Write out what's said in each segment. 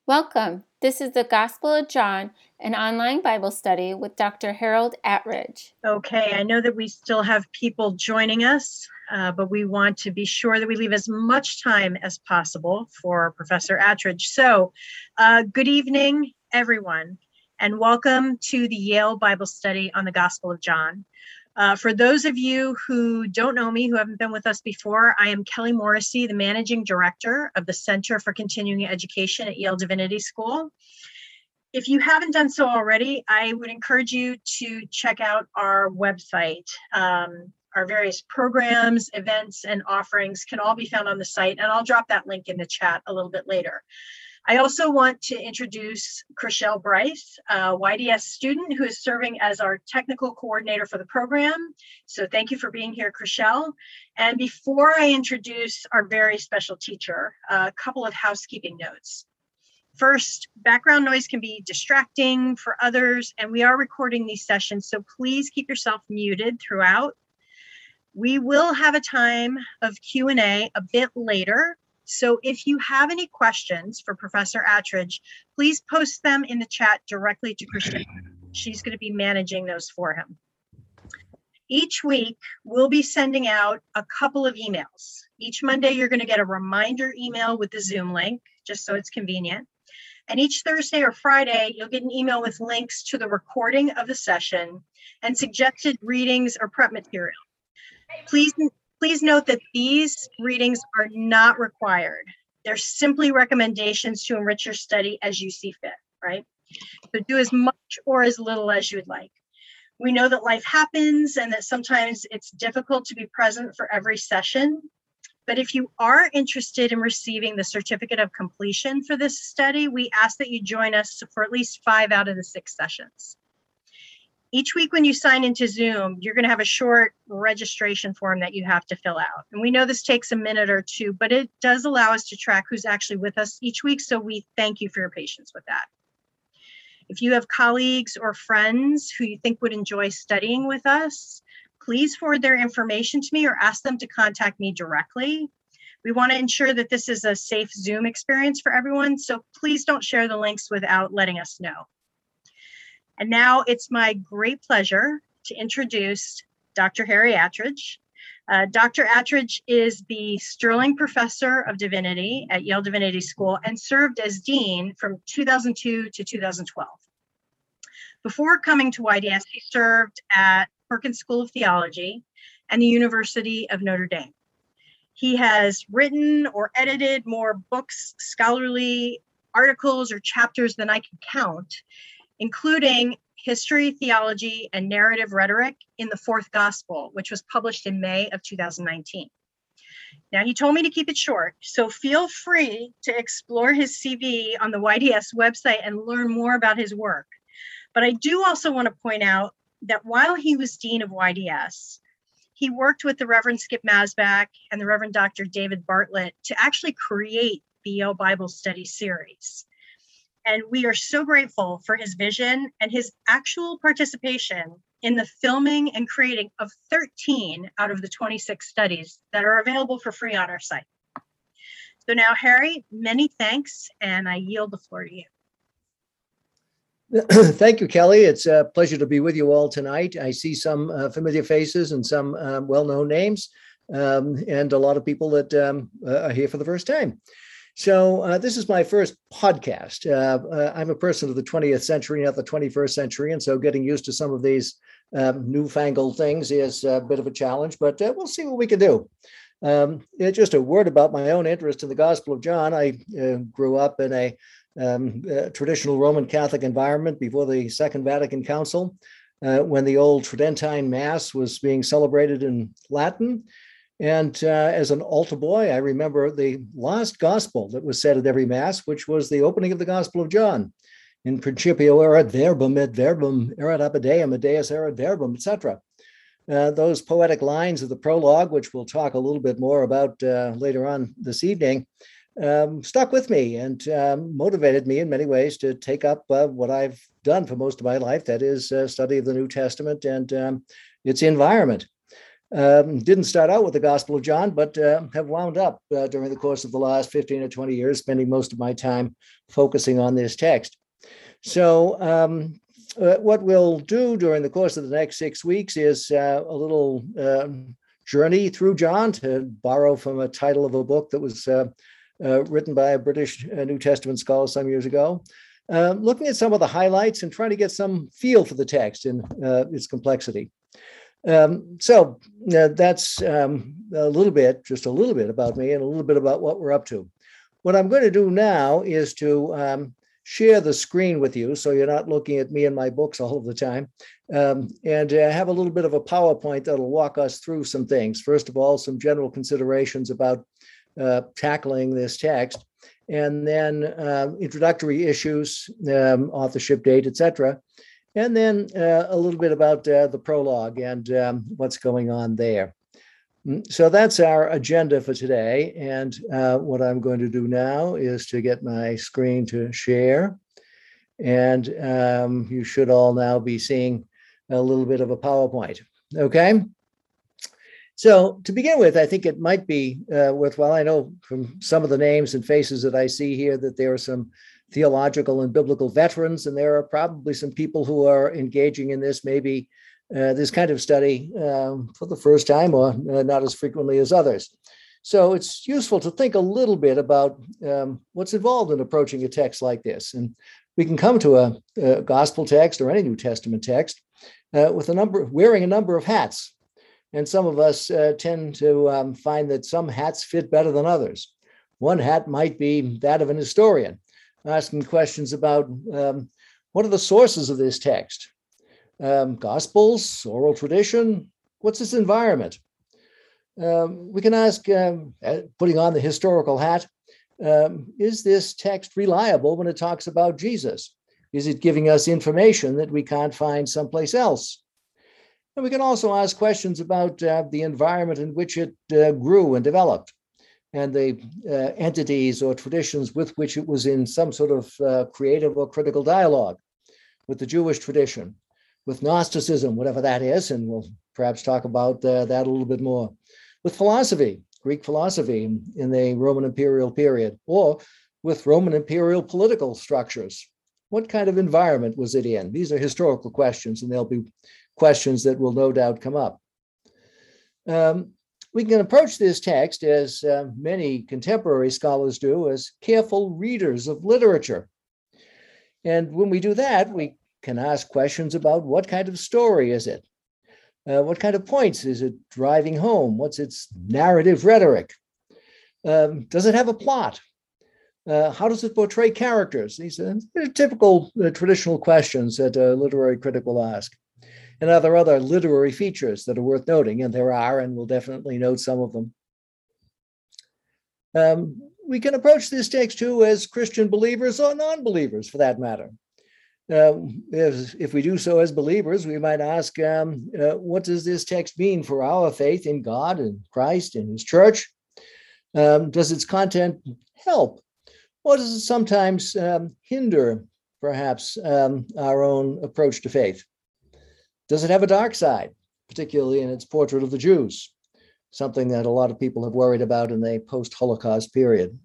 Welcome. This is the Gospel of John, an online Bible study with Dr. Harold Attridge. Okay, I know that we still have people joining us, but we want to be sure that we leave as much time as possible for Professor Attridge. So, good evening, everyone, and welcome to the Yale Bible study on the Gospel of John. For those of you who don't know me, who haven't been with us before, I am Kelly Morrissey, the Managing Director of the Center for Continuing Education at Yale Divinity School. If you haven't done so already, I would encourage you to check out our website. Our various programs, events, and offerings can all be found on the site, and I'll drop that link in the chat a little bit later. I also want to introduce Chriselle Bryce, a YDS student who is serving as our technical coordinator for the program. So thank you for being here, Chriselle. And before I introduce our very special teacher, a couple of housekeeping notes. First, background noise can be distracting for others, and we are recording these sessions, so please keep yourself muted throughout. We will have a time of Q&A a bit later. So if you have any questions for Professor Attridge, please post them in the chat directly to Chriselle. She's going to be managing those for him. Each week, we'll be sending out a couple of emails. Each Monday, you're going to get a reminder email with the Zoom link, just so it's convenient. And each Thursday or Friday, you'll get an email with links to the recording of the session and suggested readings or prep material. Please note that these readings are not required. They're simply recommendations to enrich your study as you see fit, right? So do as much or as little as you would like. We know that life happens and that sometimes it's difficult to be present for every session. But if you are interested in receiving the certificate of completion for this study, we ask that you join us for at least 5 out of the 6 sessions. Each week when you sign into Zoom, you're going to have a short registration form that you have to fill out. And we know this takes a minute or two, but it does allow us to track who's actually with us each week. So we thank you for your patience with that. If you have colleagues or friends who you think would enjoy studying with us, please forward their information to me or ask them to contact me directly. We want to ensure that this is a safe Zoom experience for everyone. So please don't share the links without letting us know. And now it's my great pleasure to introduce Dr. Harry Attridge. Dr. Attridge is the Sterling Professor of Divinity at Yale Divinity School and served as Dean from 2002 to 2012. Before coming to YDS, he served at Perkins School of Theology and the University of Notre Dame. He has written or edited more books, scholarly articles, or chapters than I can count, including History, Theology, and Narrative Rhetoric in the Fourth Gospel, which was published in May of 2019. Now, he told me to keep it short, so feel free to explore his CV on the YDS website and learn more about his work. But I do also want to point out that while he was Dean of YDS, he worked with the Reverend Skip Masback and the Reverend Dr. David Bartlett to actually create the Yale Bible Study series. And we are so grateful for his vision and his actual participation in the filming and creating of 13 out of the 26 studies that are available for free on our site. So now, Harry, many thanks, and I yield the floor to you. Thank you, Kelly. It's a pleasure to be with you all tonight. I see some familiar faces and some well-known names, and a lot of people that are here for the first time. So this is my first podcast. I'm a person of the 20th century, not the 21st century, and so getting used to some of these newfangled things is a bit of a challenge, but we'll see what we can do. Just a word about my own interest in the Gospel of John. I grew up in a traditional Roman Catholic environment before the Second Vatican Council, when the old Tridentine Mass was being celebrated in Latin. And as an altar boy, I remember the last gospel that was said at every Mass, which was the opening of the Gospel of John. In principio erat verbum, et verbum erat ab Deum, et Deus erat verbum, etc. Those poetic lines of the prologue, which we'll talk a little bit more about later on this evening, stuck with me and motivated me in many ways to take up what I've done for most of my life, that is study of the New Testament and its environment. Didn't start out with the Gospel of John, but have wound up during the course of the last 15 or 20 years, spending most of my time focusing on this text. So what we'll do during the course of the next 6 weeks is a little journey through John, to borrow from a title of a book that was written by a British New Testament scholar some years ago, looking at some of the highlights and trying to get some feel for the text and its complexity. So that's a little bit, just a little bit about me and a little bit about what we're up to. What I'm going to do now is to share the screen with you, so you're not looking at me and my books all of the time, and have a little bit of a PowerPoint that'll walk us through some things. First of all, some general considerations about tackling this text, and then introductory issues, authorship date, etc. And then a little bit about the prologue and what's going on there. So that's our agenda for today. And what I'm going to do now is to get my screen to share. And you should all now be seeing a little bit of a PowerPoint. Okay. So to begin with, I think it might be worthwhile. I know from some of the names and faces that I see here that there are some theological and biblical veterans, and there are probably some people who are engaging in this, maybe this kind of study for the first time, or not as frequently as others. So it's useful to think a little bit about what's involved in approaching a text like this. And we can come to a gospel text or any New Testament text with wearing a number of hats. And some of us tend to find that some hats fit better than others. One hat might be that of an historian, asking questions about what are the sources of this text? Gospels, oral tradition, what's its environment? We can ask, putting on the historical hat, is this text reliable when it talks about Jesus? Is it giving us information that we can't find someplace else? And we can also ask questions about the environment in which it grew and developed, and the entities or traditions with which it was in some sort of creative or critical dialogue, with the Jewish tradition, with Gnosticism, whatever that is, and we'll perhaps talk about that a little bit more, with philosophy, Greek philosophy in the Roman imperial period, or with Roman imperial political structures. What kind of environment was it in? These are historical questions, and there'll be questions that will no doubt come up. We can approach this text, as many contemporary scholars do, as careful readers of literature. And when we do that, we can ask questions about what kind of story is it? What kind of points is it driving home? What's its narrative rhetoric? Does it have a plot? How does it portray characters? These are typical traditional questions that a literary critic will ask. And are there other literary features that are worth noting? And there are, and we'll definitely note some of them. We can approach this text too as Christian believers or non-believers, for that matter. If we do so as believers, we might ask, what does this text mean for our faith in God and Christ and His church? Does its content help? Or does it sometimes hinder, perhaps, our own approach to faith? Does it have a dark side, particularly in its portrait of the Jews? Something that a lot of people have worried about in the post-Holocaust period.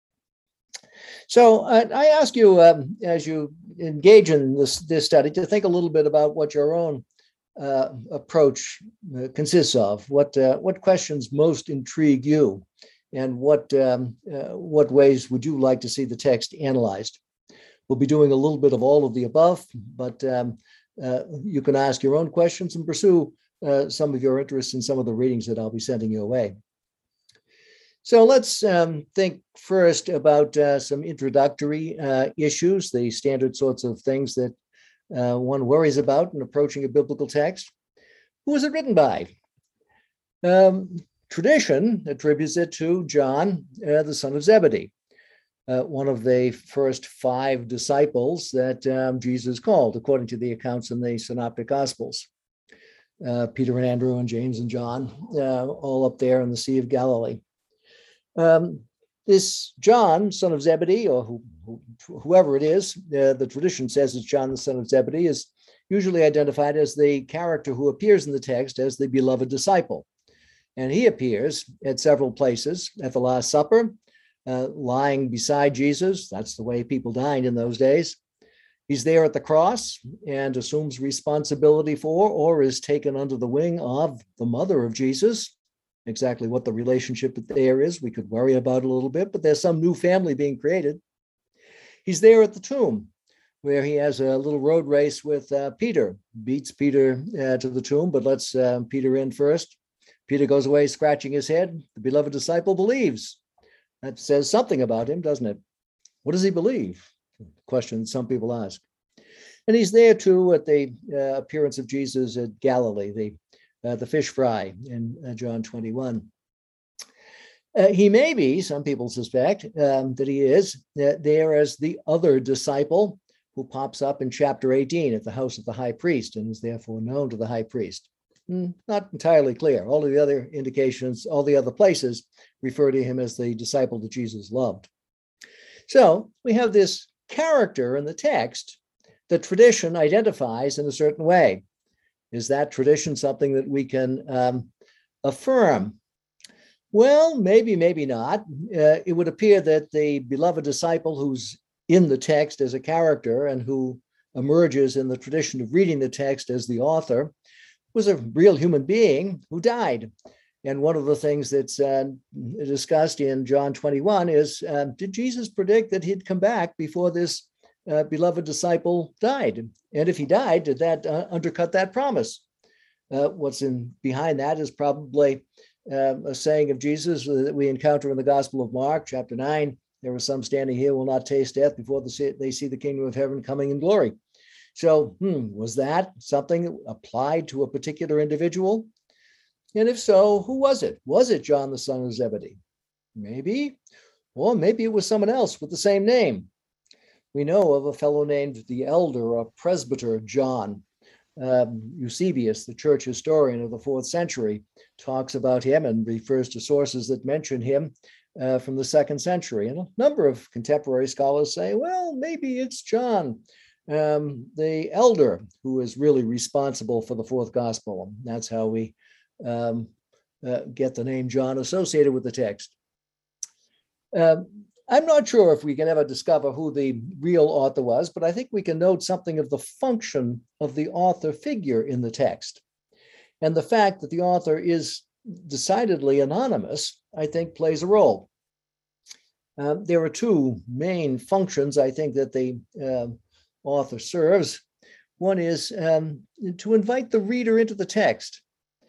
So I ask you, as you engage in this study, to think a little bit about what your own approach consists of. What questions most intrigue you, and what ways would you like to see the text analyzed? We'll be doing a little bit of all of the above, but you can ask your own questions and pursue some of your interests in some of the readings that I'll be sending your way. So let's think first about some introductory issues, the standard sorts of things that one worries about in approaching a biblical text. Who was it written by? Tradition attributes it to John, the son of Zebedee, one of the first 5 disciples that Jesus called, according to the accounts in the Synoptic Gospels. Peter and Andrew and James and John, all up there in the Sea of Galilee. This John, son of Zebedee, or whoever it is, the tradition says it's John, the son of Zebedee, is usually identified as the character who appears in the text as the beloved disciple. And he appears at several places: at the Last Supper, lying beside Jesus. That's the way people dined in those days. He's there at the cross and assumes responsibility for, or is taken under the wing of, the mother of Jesus. Exactly what the relationship there is, we could worry about a little bit, but there's some new family being created. He's there at the tomb, where he has a little road race with Peter, beats Peter to the tomb, but lets Peter in first. Peter goes away scratching his head. The beloved disciple believes. That says something about him, doesn't it? What does he believe? Question some people ask. And he's there too at the appearance of Jesus at Galilee, the fish fry in John 21. He may be, some people suspect, that he is there as the other disciple who pops up in chapter 18 at the house of the high priest and is therefore known to the high priest. Not entirely clear. All of the other indications, all the other places refer to him as the disciple that Jesus loved. So we have this character in the text that tradition identifies in a certain way. Is that tradition something that we can affirm? Well, maybe, maybe not. It would appear that the beloved disciple who's in the text as a character and who emerges in the tradition of reading the text as the author was a real human being who died. And one of the things that's discussed in John 21 is, did Jesus predict that he'd come back before this beloved disciple died? And if he died, did that undercut that promise? What's behind that is probably a saying of Jesus that we encounter in the Gospel of Mark, chapter 9. There were some standing here who will not taste death before they see the kingdom of heaven coming in glory. So, was that something applied to a particular individual? And if so, who was it? Was it John, the son of Zebedee? Maybe. Or maybe it was someone else with the same name. We know of a fellow named the elder or presbyter John. Eusebius, the church historian of the 4th century, talks about him and refers to sources that mention him from the 2nd century. And a number of contemporary scholars say, well, maybe it's John, the elder, who is really responsible for the 4th gospel. That's how we get the name John associated with the text. I'm not sure if we can ever discover who the real author was, but I think we can note something of the function of the author figure in the text. And the fact that the author is decidedly anonymous, I think, plays a role. There are two main functions, I think, that the author serves. One is to invite the reader into the text.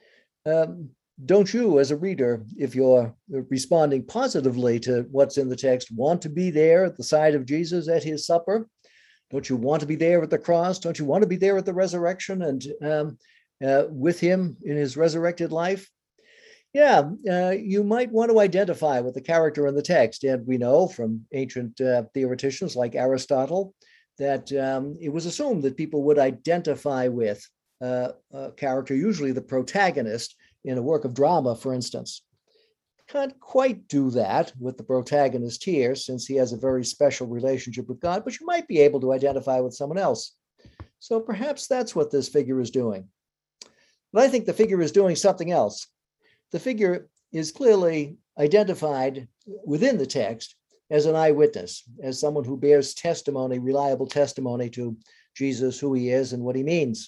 Don't you, as a reader, if you're responding positively to what's in the text, want to be there at the side of Jesus at his supper? Don't you want to be there at the cross? Don't you want to be there at the resurrection and with him in his resurrected life? Yeah, you might want to identify with the character in the text. And we know from ancient theoreticians like Aristotle that it was assumed that people would identify with a character, usually the protagonist, in a work of drama, for instance. Can't quite do that with the protagonist here, since he has a very special relationship with God, but you might be able to identify with someone else. So perhaps that's what this figure is doing. But I think the figure is doing something else. The figure is clearly identified within the text as an eyewitness, as someone who bears testimony, reliable testimony to Jesus, who he is and what he means.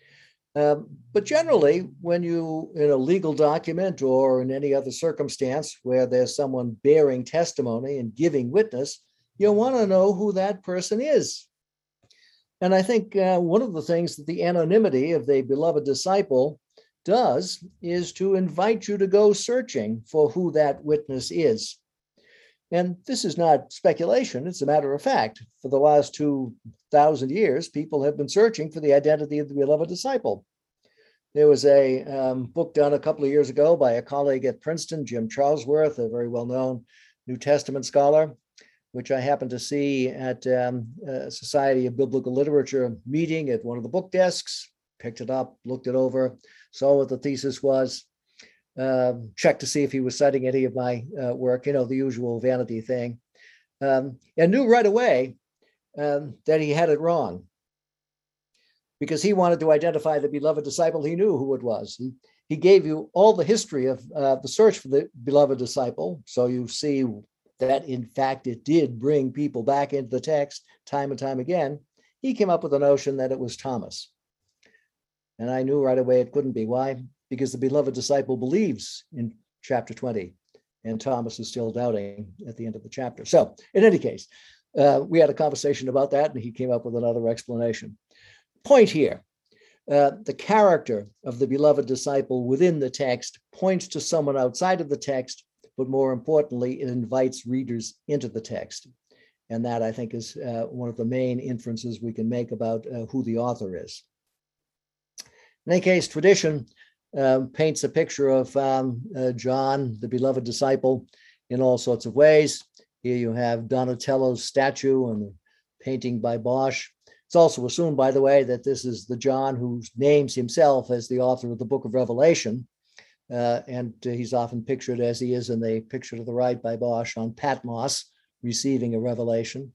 But generally, when you, in a legal document or in any other circumstance where there's someone bearing testimony and giving witness, you want to know who that person is. And I think one of the things that the anonymity of the beloved disciple does is to invite you to go searching for who that witness is. And this is not speculation, it's a matter of fact. For the last 2,000 years, people have been searching for the identity of the beloved disciple. There was a book done a couple of years ago by a colleague at Princeton, Jim Charlesworth, a very well-known New Testament scholar, which I happened to see at a Society of Biblical Literature meeting at one of the book desks, picked it up, looked it over, saw what the thesis was, checked to see if he was citing any of my work, the usual vanity thing, and knew right away that he had it wrong. because he wanted to identify the beloved disciple. He knew who it was. He gave you all the history of the search for the beloved disciple. So you see that, in fact, it did bring people back into the text time and time again. He came up with the notion that it was Thomas. And I knew right away it couldn't be. Why? Because the beloved disciple believes in chapter 20, and Thomas is still doubting at the end of the chapter. So in any case, we had a conversation about that, and he came up with another explanation. Point here, the character of the beloved disciple within the text points to someone outside of the text, but more importantly, it invites readers into the text. And that, I think, is one of the main inferences we can make about who the author is. In any case, tradition paints a picture of John, the beloved disciple, in all sorts of ways. Here you have Donatello's statue and the painting by Bosch. It's also assumed, by the way, that this is the John who names himself as the author of the book of Revelation. And he's often pictured as he is in the picture to the right by Bosch on Patmos, receiving a revelation.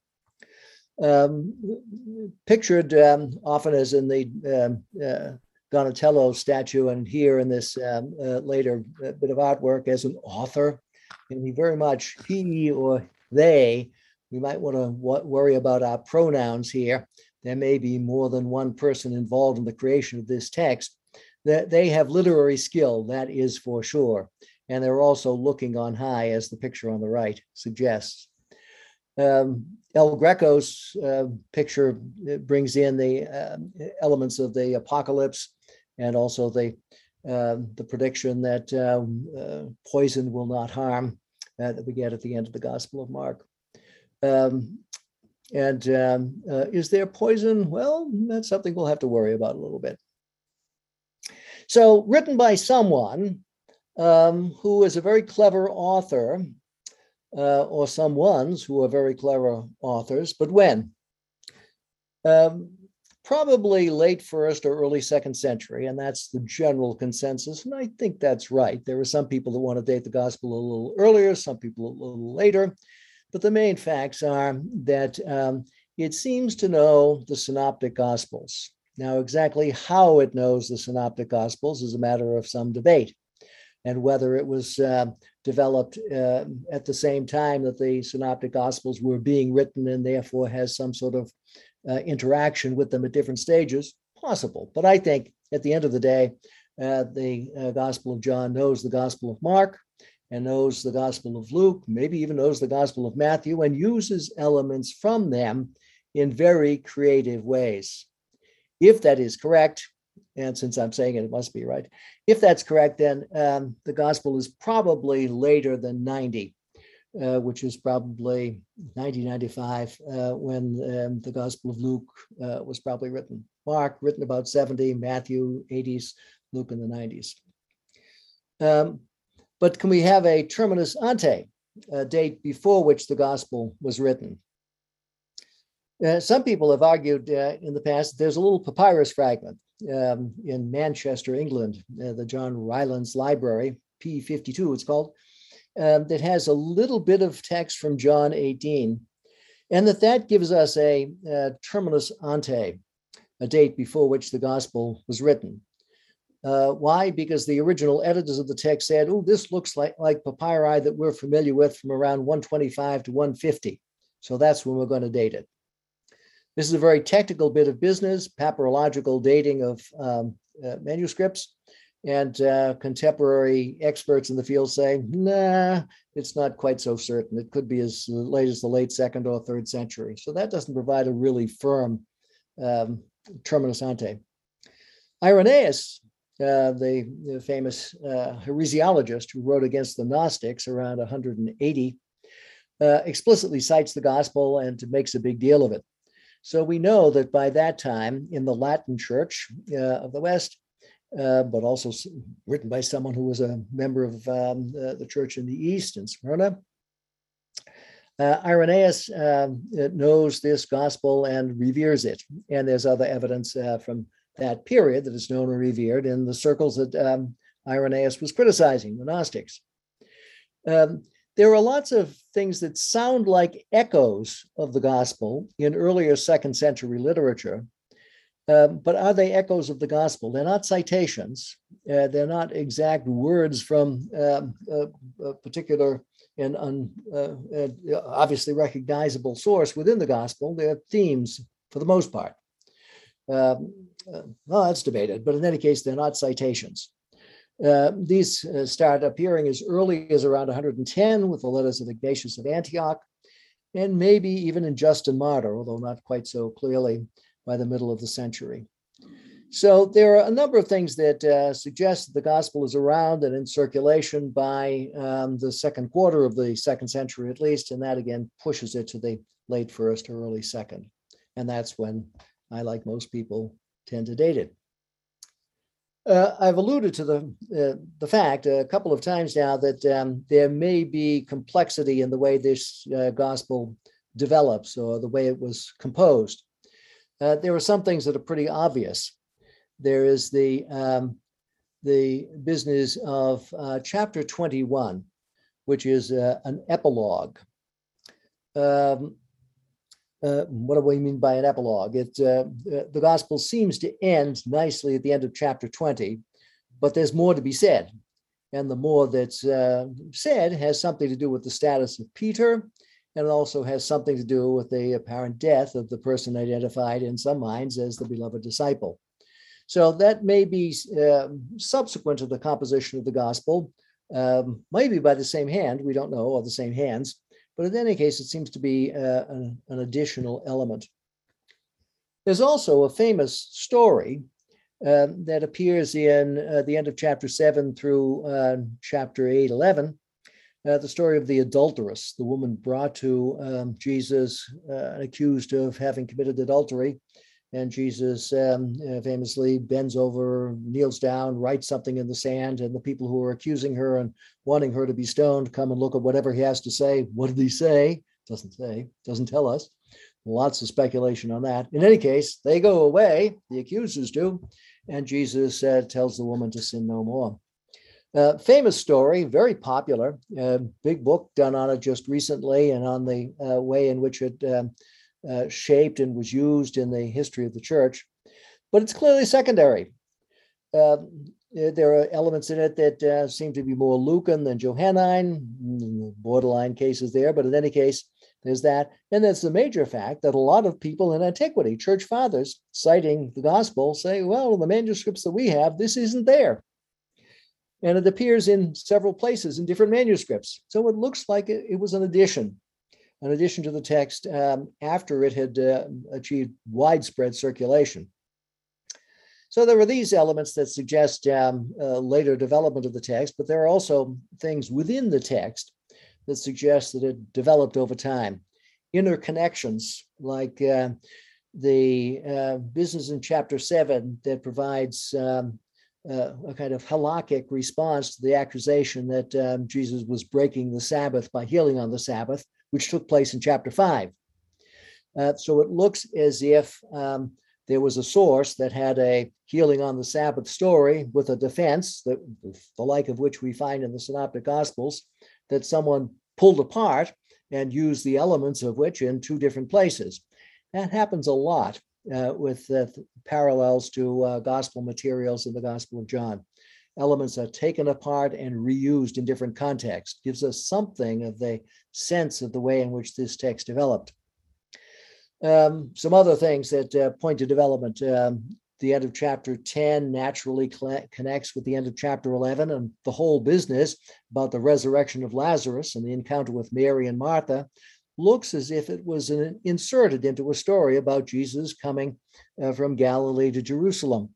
Pictured often as in the Donatello statue, and here in this later bit of artwork as an author. And he very much, he or they, we might want to worry about our pronouns here. There may be more than one person involved in the creation of this text. That they have literary skill, that is for sure. And they're also looking on high, as the picture on the right suggests. El Greco's picture brings in the elements of the apocalypse, and also the prediction that poison will not harm that we get at the end of the Gospel of Mark. Is there poison? Well, that's something we'll have to worry about a little bit. So, written by someone who is a very clever author, or some ones who are very clever authors, but when? Probably late first or early second century, and that's the general consensus, and I think that's right. There are some people that want to date the gospel a little earlier, some people a little later, but the main facts are that it seems to know the synoptic gospels. Now, exactly how it knows the synoptic gospels is a matter of some debate, and whether it was developed at the same time that the synoptic gospels were being written and therefore has some sort of interaction with them at different stages, possible. But I think at the end of the day, the Gospel of John knows the Gospel of Mark and knows the Gospel of Luke, maybe even knows the Gospel of Matthew, and uses elements from them in very creative ways. If that is correct, and since I'm saying it, it must be right. If that's correct, then the gospel is probably later than 90, which is probably 90-95 when the Gospel of Luke was probably written. Mark, written about 70, Matthew, 80s, Luke in the 90s. But can we have a terminus ante, a date before which the gospel was written? Some people have argued in the past that there's a little papyrus fragment in Manchester, England, the John Rylands Library, P52 it's called, that has a little bit of text from John 18, and that gives us a terminus ante, a date before which the gospel was written. Why? Because the original editors of the text said, oh, this looks like papyri that we're familiar with from around 125 to 150. So that's when we're going to date it. This is a very technical bit of business, papyrological dating of manuscripts, and contemporary experts in the field say, nah, it's not quite so certain. It could be as late as the late 2nd or 3rd century. So that doesn't provide a really firm terminus ante. Irenaeus, the famous heresiologist who wrote against the Gnostics around 180, explicitly cites the gospel and makes a big deal of it. So we know that by that time in the Latin Church of the West, but also written by someone who was a member of the church in the East in Smyrna, Irenaeus knows this gospel and reveres it. And there's other evidence from that period that is known and revered in the circles that Irenaeus was criticizing, the Gnostics. There are lots of things that sound like echoes of the gospel in earlier 2nd century literature, But are they echoes of the gospel? They're not citations. They're not exact words from a particular and obviously recognizable source within the gospel. They're themes for the most part. Well, that's debated, but in any case, they're not citations. These start appearing as early as around 110 with the letters of Ignatius of Antioch, and maybe even in Justin Martyr, although not quite so clearly by the middle of the century. So there are a number of things that suggest that the gospel is around and in circulation by the second quarter of the second century at least, and that again pushes it to the late first or early second. And that's when I, like most people, tend to date it. I've alluded to the fact a couple of times now that there may be complexity in the way this gospel develops or the way it was composed. There are some things that are pretty obvious. There is the business of chapter 21, which is an epilogue. What do we mean by an epilogue? The gospel seems to end nicely at the end of chapter 20, but there's more to be said. And the more that's said has something to do with the status of Peter, and it also has something to do with the apparent death of the person identified in some minds as the beloved disciple. So that may be subsequent to the composition of the gospel, maybe by the same hand, we don't know, or the same hands. But in any case, it seems to be an additional element. There's also a famous story that appears in the end of chapter 7 through chapter 8:11, the story of the adulteress, the woman brought to Jesus and accused of having committed adultery. And Jesus famously bends over, kneels down, writes something in the sand, and the people who are accusing her and wanting her to be stoned come and look at whatever he has to say. What did he say? Doesn't say, doesn't tell us. Lots of speculation on that. In any case, they go away, the accusers do, and Jesus tells the woman to sin no more. Famous story, very popular, big book done on it just recently and on the way in which it shaped and was used in the history of the church, but it's clearly secondary. There are elements in it that seem to be more Lucan than Johannine, borderline cases there, but in any case, there's that. And that's the major fact that a lot of people in antiquity, church fathers, citing the gospel, say, well, in the manuscripts that we have, this isn't there. And it appears in several places in different manuscripts. So it looks like it was an addition to the text after it had achieved widespread circulation. So there are these elements that suggest later development of the text, but there are also things within the text that suggest that it developed over time. Interconnections, like the business in chapter 7 that provides a kind of halakhic response to the accusation that Jesus was breaking the Sabbath by healing on the Sabbath, which took place in chapter 5. So it looks as if there was a source that had a healing on the Sabbath story with a defense, that the like of which we find in the Synoptic Gospels, that someone pulled apart and used the elements of which in two different places. That happens a lot with parallels to gospel materials in the Gospel of John. Elements are taken apart and reused in different contexts. Gives us something of the sense of the way in which this text developed. Some other things that point to development. The end of chapter 10 naturally connects with the end of chapter 11, and the whole business about the resurrection of Lazarus and the encounter with Mary and Martha looks as if it was inserted into a story about Jesus coming from Galilee to Jerusalem.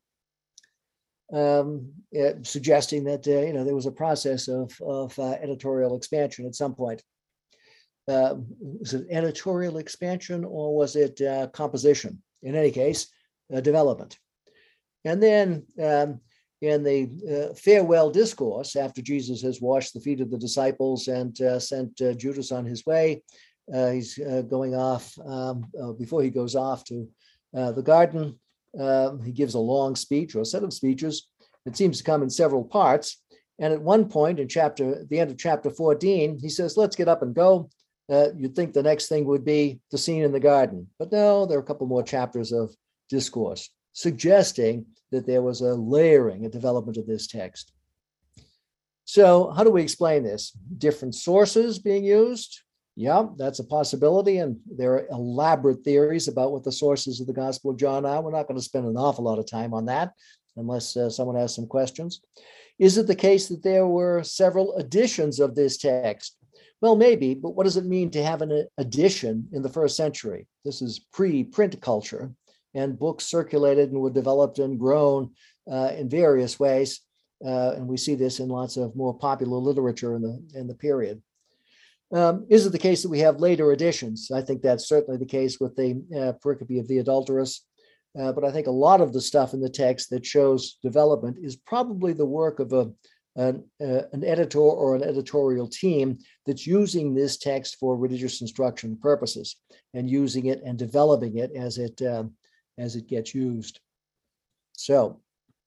Suggesting that there was a process of editorial expansion at some point. Was it editorial expansion or was it composition? In any case, development. And then in the farewell discourse, after Jesus has washed the feet of the disciples and sent Judas on his way, he's going off, before he goes off to the garden, he gives a long speech or a set of speeches. It seems to come in several parts. And at one point in the end of chapter 14, he says, let's get up and go. You'd think the next thing would be the scene in the garden. But no, there are a couple more chapters of discourse. suggesting that there was a layering, a development of this text. So how do we explain this? Different sources being used? Yeah, that's a possibility. And there are elaborate theories about what the sources of the Gospel of John are. We're not going to spend an awful lot of time on that unless someone has some questions. Is it the case that there were several editions of this text? Well, maybe, but what does it mean to have an edition in the first century? This is pre-print culture, and books circulated and were developed and grown in various ways. And we see this in lots of more popular literature in the period. Is it the case that we have later editions? I think that's certainly the case with the pericope of the adulteress. But I think a lot of the stuff in the text that shows development is probably the work of an editor or an editorial team that's using this text for religious instruction purposes and using it and developing it as it gets used. So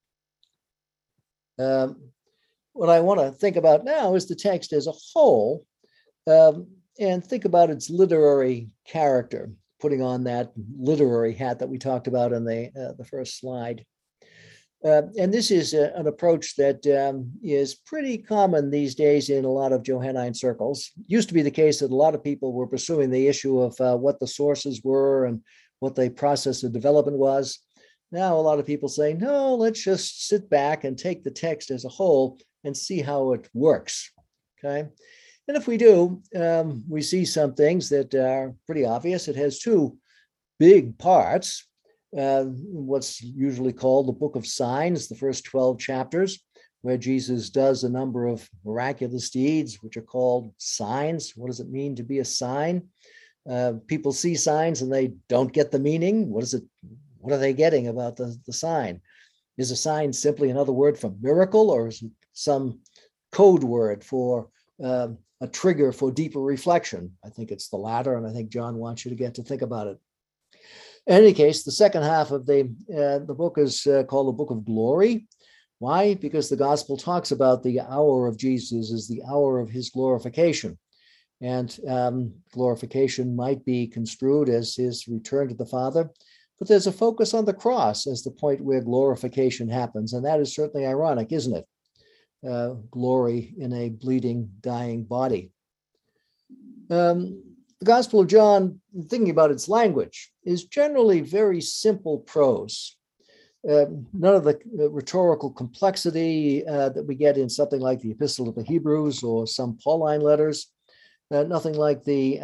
what I want to think about now is the text as a whole, and think about its literary character, putting on that literary hat that we talked about in the first slide. And this is an approach that is pretty common these days in a lot of Johannine circles. It used to be the case that a lot of people were pursuing the issue of what the sources were and what the process of development was. Now, a lot of people say, no, let's just sit back and take the text as a whole and see how it works, okay? And if we do, we see some things that are pretty obvious. It has two big parts, what's usually called the Book of Signs, the first 12 chapters, where Jesus does a number of miraculous deeds, which are called signs. What does it mean to be a sign? People see signs and they don't get the meaning. What are they getting about the sign? Is a sign simply another word for miracle, or is it some code word for a trigger for deeper reflection? I think it's the latter, and I think John wants you to get to think about it. In any case, the second half of the book is called the Book of Glory. Why? Because the gospel talks about the hour of Jesus as the hour of his glorification. And glorification might be construed as his return to the Father, but there's a focus on the cross as the point where glorification happens. And that is certainly ironic, isn't it? Glory in a bleeding, dying body. The Gospel of John, thinking about its language, is generally very simple prose. None of the rhetorical complexity that we get in something like the Epistle of the Hebrews or some Pauline letters. Nothing like the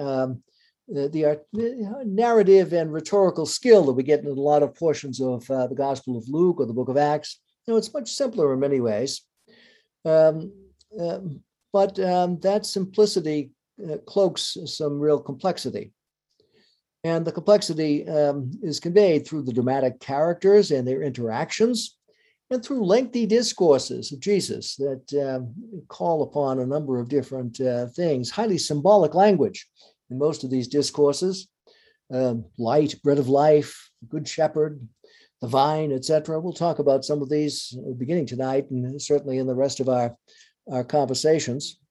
narrative and rhetorical skill that we get in a lot of portions of the Gospel of Luke or the Book of Acts. It's much simpler in many ways. But that simplicity cloaks some real complexity. And the complexity is conveyed through the dramatic characters and their interactions, and through lengthy discourses of Jesus that call upon a number of different things, highly symbolic language in most of these discourses, light, bread of life, good shepherd, the vine, etc. We'll talk about some of these beginning tonight and certainly in the rest of our conversations.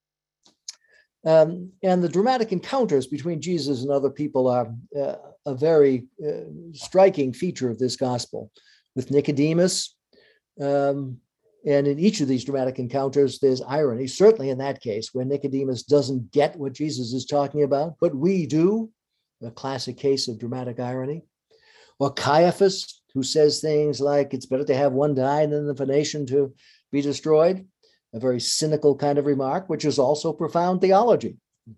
And the dramatic encounters between Jesus and other people are a very striking feature of this gospel. With Nicodemus, and in each of these dramatic encounters, there's irony, certainly in that case, where Nicodemus doesn't get what Jesus is talking about, but we do, a classic case of dramatic irony. Or Caiaphas, who says things like, it's better to have one die than for a nation to be destroyed. A very cynical kind of remark, which is also profound theology.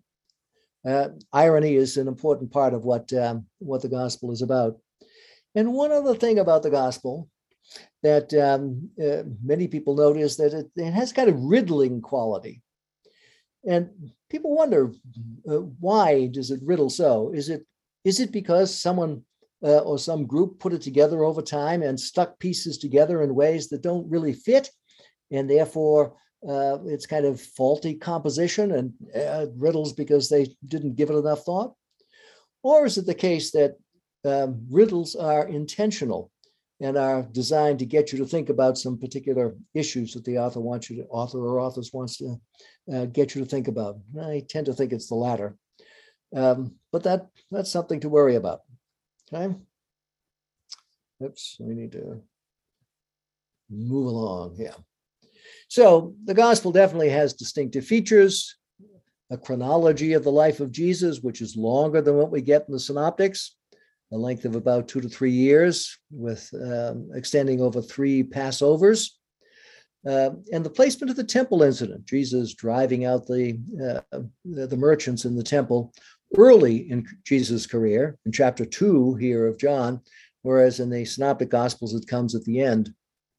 Irony is an important part of what the gospel is about. And one other thing about the gospel that many people note is that it has kind of riddling quality. And people wonder, why does it riddle so? Is it because someone or some group put it together over time and stuck pieces together in ways that don't really fit, and therefore it's kind of faulty composition and riddles because they didn't give it enough thought? Or is it the case that riddles are intentional and are designed to get you to think about some particular issues that the author wants to get you to think about? I tend to think it's the latter, but that's something to worry about. Okay. Oops, we need to move along here. So the gospel definitely has distinctive features, a chronology of the life of Jesus, which is longer than what we get in the synoptics, a length of about 2 to 3 years, with extending over 3 Passovers. And the placement of the temple incident, Jesus driving out the merchants in the temple early in Jesus' career, in chapter 2 here of John, whereas in the Synoptic Gospels it comes at the end.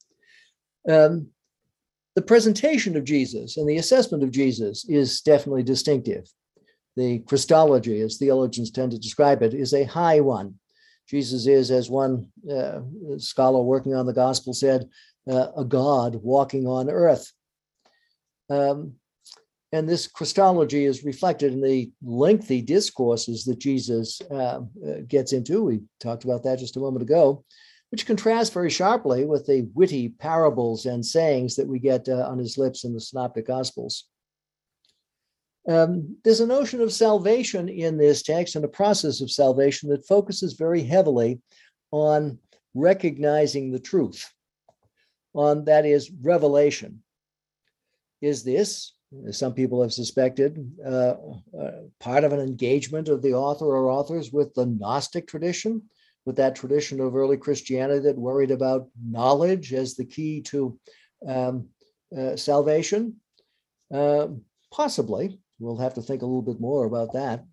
The presentation of Jesus and the assessment of Jesus is definitely distinctive. The Christology, as theologians tend to describe it, is a high one. Jesus is, as one scholar working on the gospel said, a God walking on earth. And this Christology is reflected in the lengthy discourses that Jesus gets into. We talked about that just a moment ago, which contrasts very sharply with the witty parables and sayings that we get on his lips in the Synoptic Gospels. There's a notion of salvation in this text and a process of salvation that focuses very heavily on recognizing the truth, on, that is, revelation. Is this, as some people have suspected, part of an engagement of the author or authors with the Gnostic tradition, with that tradition of early Christianity that worried about knowledge as the key to salvation? Possibly. We'll have to think a little bit more about that.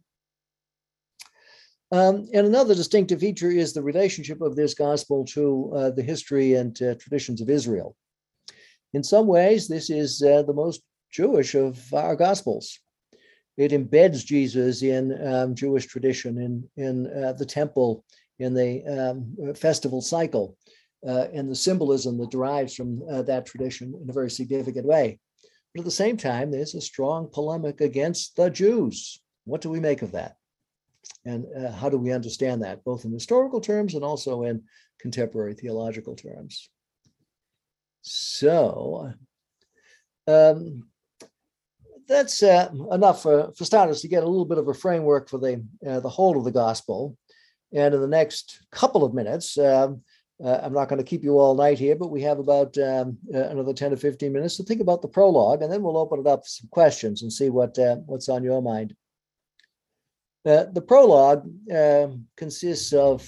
And another distinctive feature is the relationship of this gospel to the history and traditions of Israel. In some ways, this is the most Jewish of our gospels. It embeds Jesus in Jewish tradition, in the temple, in the festival cycle, and the symbolism that derives from that tradition in a very significant way. But at the same time, there's a strong polemic against the Jews. What do we make of that? And how do we understand that, both in historical terms and also in contemporary theological terms? So that's enough for starters to get a little bit of a framework for the whole of the gospel. And in the next couple of minutes, I'm not going to keep you all night here, but we have about another 10 to 15 minutes to think about the prologue, and then we'll open it up for some questions and see what's on your mind. The prologue consists of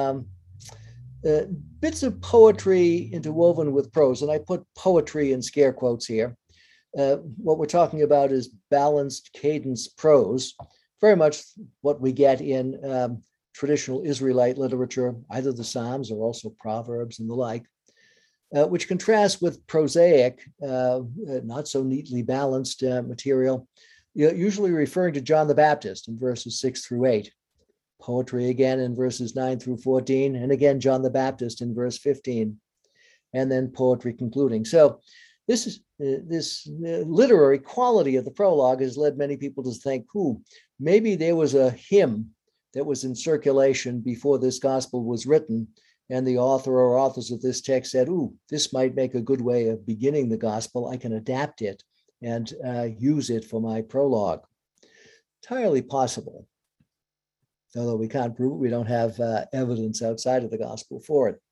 bits of poetry interwoven with prose, and I put poetry in scare quotes here. What we're talking about is balanced cadence prose, very much what we get in traditional Israelite literature, either the Psalms or also Proverbs and the like, which contrasts with prosaic, not so neatly balanced material, usually referring to John the Baptist in verses 6 through 8. Poetry again in verses 9 through 14, and again John the Baptist in verse 15, and then poetry concluding. So this literary quality of the prologue has led many people to think, maybe there was a hymn that was in circulation before this gospel was written, and the author or authors of this text said, this might make a good way of beginning the gospel. I can adapt it and use it for my prologue. Entirely possible, although we can't prove it. We don't have evidence outside of the gospel for it.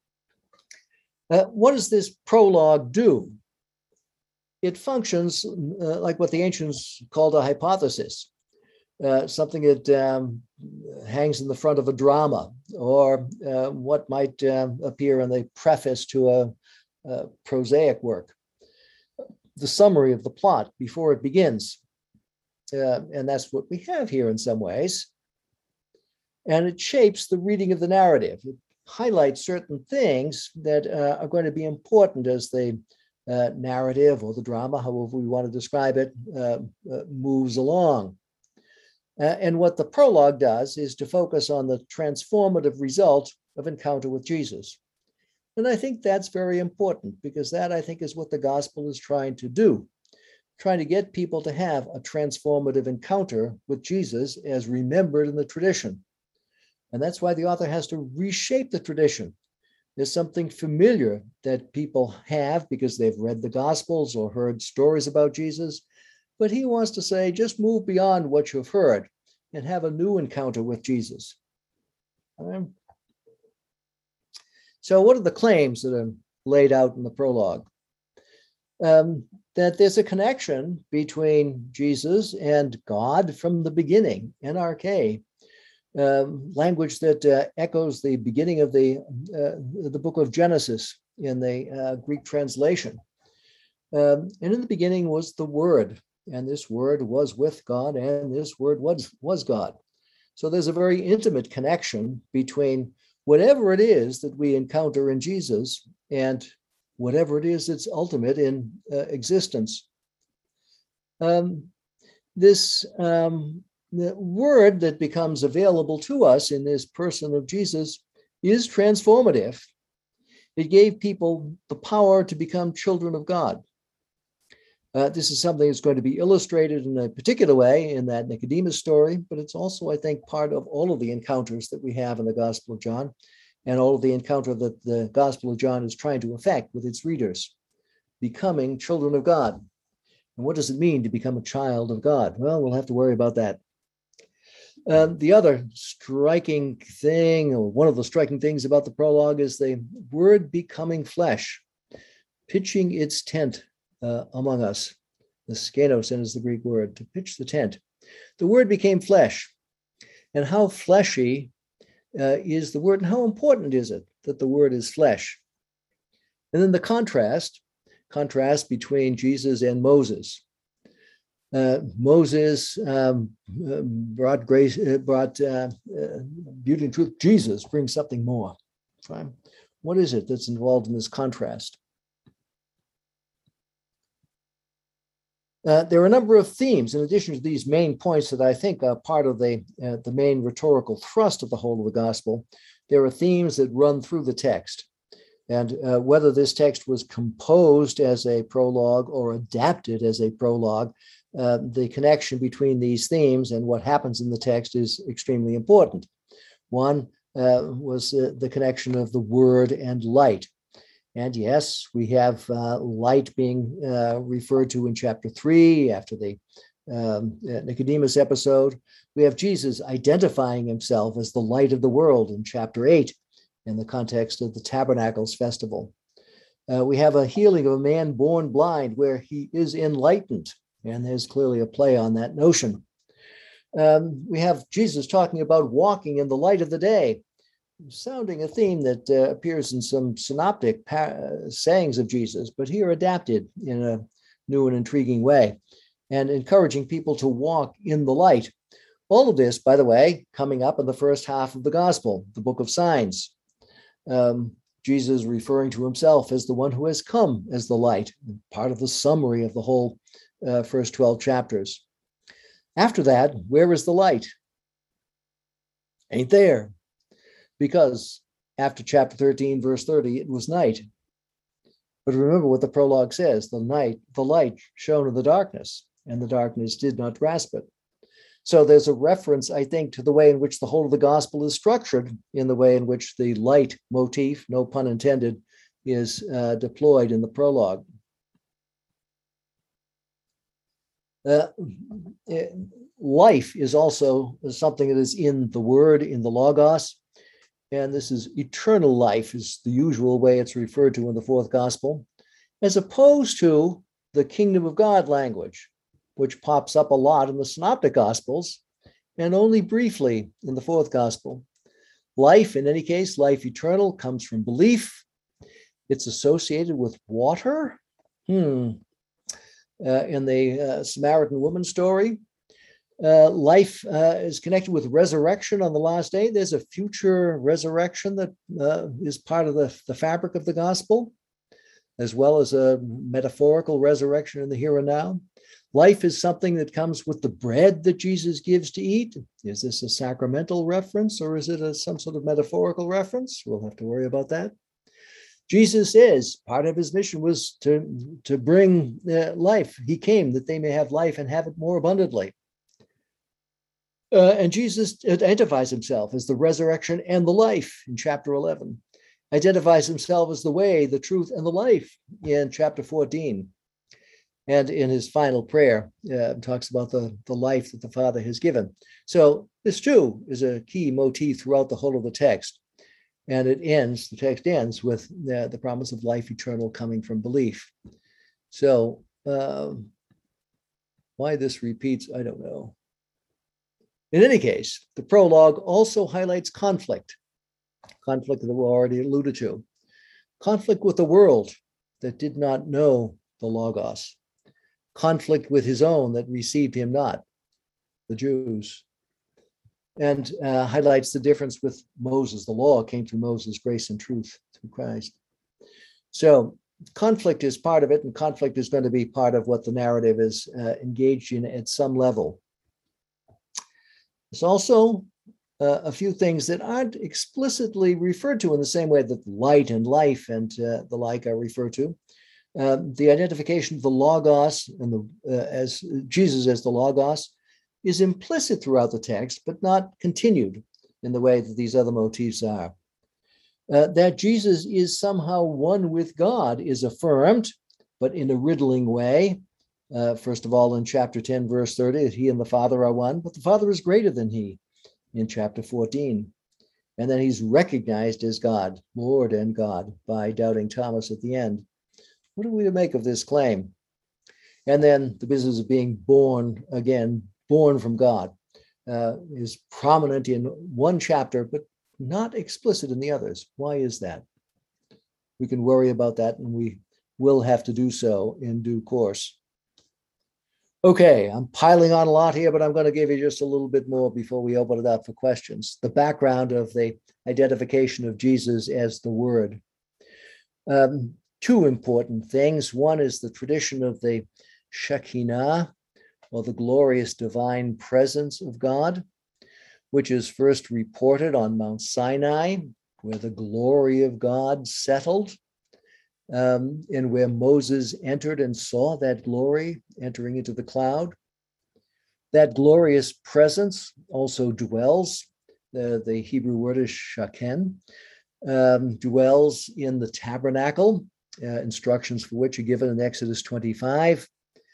What does this prologue do? It functions like what the ancients called a hypothesis. Something that hangs in the front of a drama, or what might appear in the preface to a prosaic work. The summary of the plot before it begins. And that's what we have here in some ways. And it shapes the reading of the narrative. It highlights certain things that are going to be important as the narrative or the drama, however we want to describe it, moves along. And what the prologue does is to focus on the transformative result of encounter with Jesus. And I think that's very important, because that, I think, is what the gospel is trying to do, trying to get people to have a transformative encounter with Jesus as remembered in the tradition. And that's why the author has to reshape the tradition. There's something familiar that people have because they've read the Gospels or heard stories about Jesus. But he wants to say, just move beyond what you've heard and have a new encounter with Jesus. So what are the claims that are laid out in the prologue? That there's a connection between Jesus and God from the beginning, NRK, language that echoes the beginning of the book of Genesis in the Greek translation. And in the beginning was the Word, and this Word was with God, and this Word was God. So there's a very intimate connection between whatever it is that we encounter in Jesus and whatever it is that's ultimate in existence. The Word that becomes available to us in this person of Jesus is transformative. It gave people the power to become children of God. This is something that's going to be illustrated in a particular way in that Nicodemus story, but it's also, I think, part of all of the encounters that we have in the Gospel of John and all of the encounter that the Gospel of John is trying to effect with its readers, becoming children of God. And what does it mean to become a child of God? Well, we'll have to worry about that. The other striking thing, or one of the striking things about the prologue, is the Word becoming flesh, pitching its tent among us. The skenos is the Greek word, to pitch the tent. The Word became flesh. And how fleshy is the Word, and how important is it that the Word is flesh? And then the contrast between Jesus and Moses. Moses brought grace, brought beauty and truth. Jesus brings something more. Right? What is it that's involved in this contrast? There are a number of themes, in addition to these main points that I think are part of the main rhetorical thrust of the whole of the gospel. There are themes that run through the text. And whether this text was composed as a prologue or adapted as a prologue, the connection between these themes and what happens in the text is extremely important. One was the connection of the Word and light. And yes, we have light being referred to in chapter 3 after the Nicodemus episode. We have Jesus identifying himself as the light of the world in chapter 8 in the context of the Tabernacles festival. We have a healing of a man born blind where he is enlightened, and there's clearly a play on that notion. We have Jesus talking about walking in the light of the day, sounding a theme that appears in some synoptic sayings of Jesus, but here adapted in a new and intriguing way, and encouraging people to walk in the light. All of this, by the way, coming up in the first half of the gospel, the book of signs. Jesus referring to himself as the one who has come as the light, part of the summary of the whole first 12 chapters. After that, where is the light? Ain't there. Because after chapter 13, verse 30, it was night. But remember what the prologue says, the light shone in the darkness, and the darkness did not grasp it. So there's a reference, I think, to the way in which the whole of the gospel is structured, in the way in which the light motif, no pun intended, is deployed in the prologue. Life is also something that is in the Word, in the Logos. And this is eternal life, is the usual way it's referred to in the fourth gospel, as opposed to the kingdom of God language, which pops up a lot in the synoptic gospels and only briefly in the fourth gospel. Life, in any case, life eternal, comes from belief. It's associated with water. In the Samaritan woman story, life is connected with resurrection on the last day. There's a future resurrection that is part of the fabric of the gospel, as well as a metaphorical resurrection in the here and now. Life is something that comes with the bread that Jesus gives to eat. Is this a sacramental reference, or is it some sort of metaphorical reference? We'll have to worry about that. Jesus says part of his mission was to bring life. He came that they may have life and have it more abundantly. And Jesus identifies himself as the resurrection and the life in chapter 11, identifies himself as the way, the truth, and the life in chapter 14. And in his final prayer, talks about the life that the Father has given. So this too is a key motif throughout the whole of the text. And the text ends with the promise of life eternal coming from belief. So why this repeats, I don't know. In any case, the prologue also highlights conflict that we already alluded to. Conflict with the world that did not know the Logos. Conflict with his own that received him not, the Jews. And highlights the difference with Moses. The law came through Moses, grace and truth through Christ. So conflict is part of it, and conflict is going to be part of what the narrative is engaged in at some level. There's also a few things that aren't explicitly referred to in the same way that light and life and the like are referred to. The identification of the Logos and as Jesus as the Logos is implicit throughout the text, but not continued in the way that these other motifs are. That Jesus is somehow one with God is affirmed, but in a riddling way. First of all, in chapter 10, verse 30, that he and the Father are one, but the Father is greater than he in chapter 14. And then he's recognized as God, Lord and God, by doubting Thomas at the end. What are we to make of this claim? And then the business of being born again, born from God, is prominent in one chapter, but not explicit in the others. Why is that? We can worry about that, and we will have to do so in due course. Okay, I'm piling on a lot here, but I'm going to give you just a little bit more before we open it up for questions. The background of the identification of Jesus as the Word. Two important things. One is the tradition of the Shekinah, or the glorious divine presence of God, which is first reported on Mount Sinai, where the glory of God settled, and where Moses entered and saw that glory entering into the cloud. That glorious presence also dwells, the Hebrew word is shaken, dwells in the tabernacle, instructions for which are given in Exodus 25,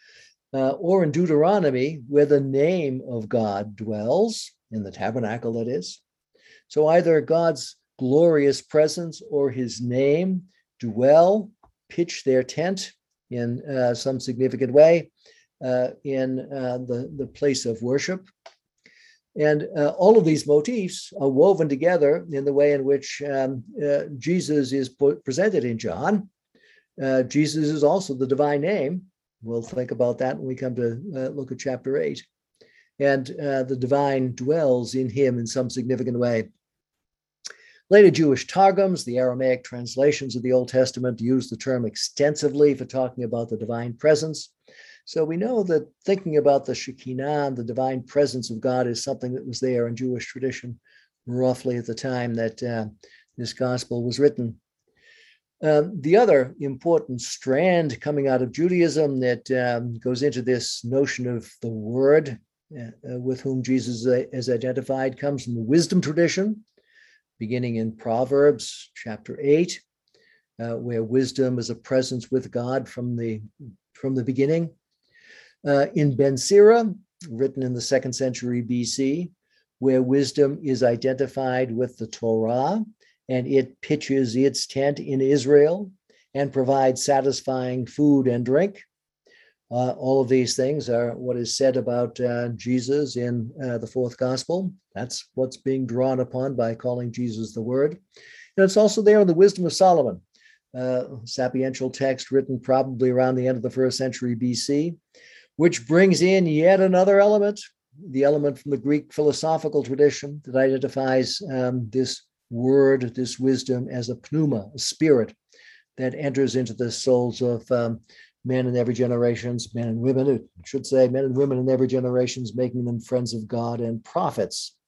or in Deuteronomy, where the name of God dwells, in the tabernacle, that is. So either God's glorious presence or his name pitch their tent in some significant way in the place of worship. And all of these motifs are woven together in the way in which Jesus is presented in John. Jesus is also the divine name. We'll think about that when we come to look at chapter 8. And the divine dwells in him in some significant way. Later Jewish Targums, the Aramaic translations of the Old Testament, use the term extensively for talking about the divine presence. So we know that thinking about the Shekinah, the divine presence of God, is something that was there in Jewish tradition roughly at the time that this gospel was written. The other important strand coming out of Judaism that goes into this notion of the Word with whom Jesus is identified comes from the wisdom tradition, beginning in Proverbs chapter 8, where wisdom is a presence with God from the beginning. In Ben Sira, written in the 2nd century BC, where wisdom is identified with the Torah, and it pitches its tent in Israel and provides satisfying food and drink. All of these things are what is said about Jesus in the fourth gospel. That's what's being drawn upon by calling Jesus the Word. And it's also there in the Wisdom of Solomon, sapiential text written probably around the end of the 1st century BC, which brings in yet another element, the element from the Greek philosophical tradition that identifies this word, this wisdom, as a pneuma, a spirit that enters into the souls of men in every generations, men and women, it should say men and women in every generations, making them friends of God and prophets.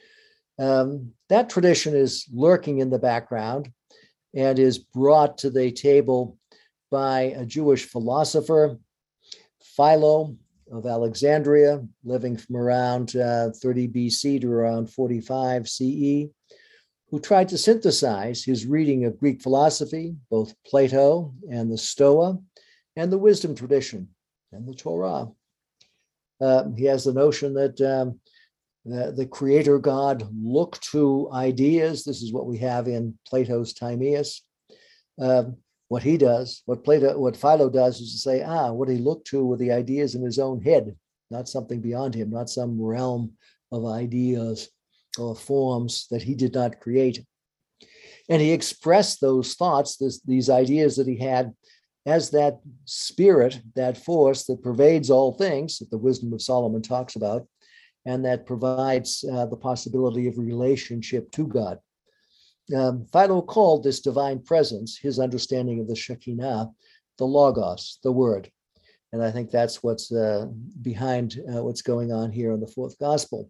That tradition is lurking in the background and is brought to the table by a Jewish philosopher, Philo of Alexandria, living from around 30 BC to around 45 CE, who tried to synthesize his reading of Greek philosophy, both Plato and the Stoa, and the wisdom tradition and the Torah. He has the notion that The creator God looked to ideas. This is what we have in Plato's Timaeus. What he does, what Philo does is to say, what he looked to were the ideas in his own head, not something beyond him, not some realm of ideas or forms that he did not create. And he expressed those thoughts, these ideas that he had, as that spirit, that force that pervades all things that the Wisdom of Solomon talks about, and that provides the possibility of relationship to God. Philo called this divine presence, his understanding of the Shekinah, the Logos, the Word. And I think that's what's behind what's going on here in the fourth gospel.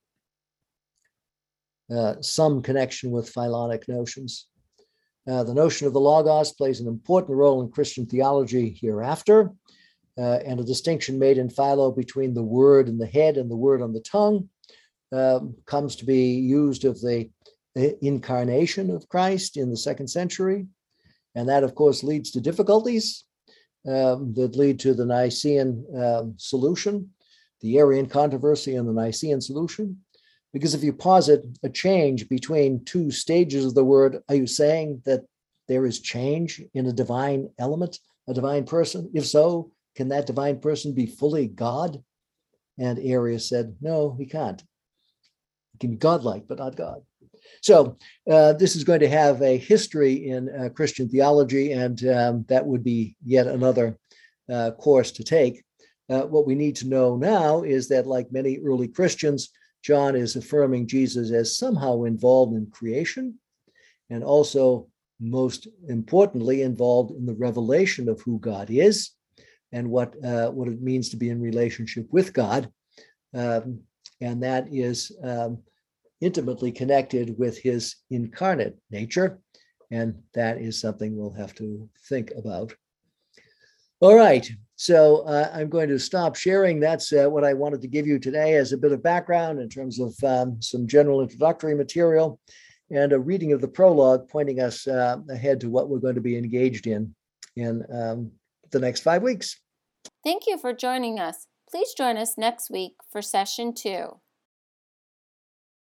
Some connection with Philonic notions. The notion of the Logos plays an important role in Christian theology hereafter, and a distinction made in Philo between the word in the head and the word on the tongue comes to be used of the incarnation of Christ in the 2nd century. And that, of course, leads to difficulties that lead to the Nicene solution, the Arian controversy and the Nicene solution. Because if you posit a change between two stages of the word, are you saying that there is change in a divine element, a divine person? If so, can that divine person be fully God? And Arius said, no, he can't. He can be godlike, but not God. So this is going to have a history in Christian theology, and that would be yet another course to take. What we need to know now is that, like many early Christians, John is affirming Jesus as somehow involved in creation, and also, most importantly, involved in the revelation of who God is and what it means to be in relationship with God. And that is intimately connected with his incarnate nature. And that is something we'll have to think about. All right. So I'm going to stop sharing. That's what I wanted to give you today as a bit of background in terms of some general introductory material and a reading of the prologue pointing us ahead to what we're going to be engaged in the next 5 weeks. Thank you for joining us. Please join us next week for session 2.